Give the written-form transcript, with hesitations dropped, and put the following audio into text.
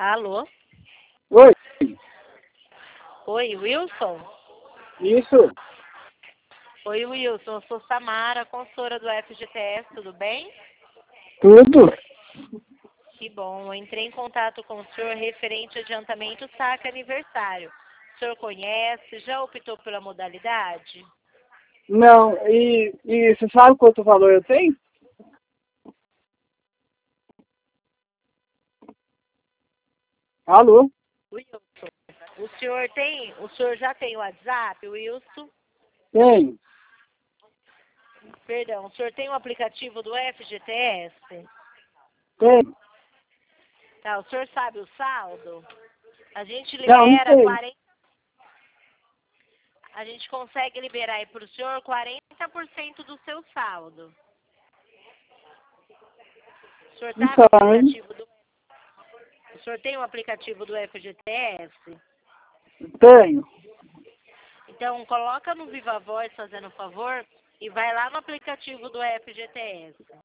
Alô? Oi, Oi, Wilson? isso, Oi, Wilson. Eu sou Samara, consultora do FGTS, tudo bem? tudo. Que bom. Eu entrei em contato com o senhor referente ao adiantamento saque aniversário. O senhor conhece? Já optou pela modalidade? Não, e você sabe quanto valor eu tenho? Alô? Wilson, o senhor já tem o WhatsApp, Wilson? Tenho, Perdão, o senhor tem o aplicativo do FGTS? tenho. Tá, o senhor sabe o saldo? A gente Não libera sei. 40. A gente consegue liberar aí para o senhor 40% do seu saldo. O senhor tá com o Então, aplicativo do... O senhor tem o aplicativo do FGTS? tenho. Então, coloca no Viva Voz, fazendo favor, e vai lá no aplicativo do FGTS.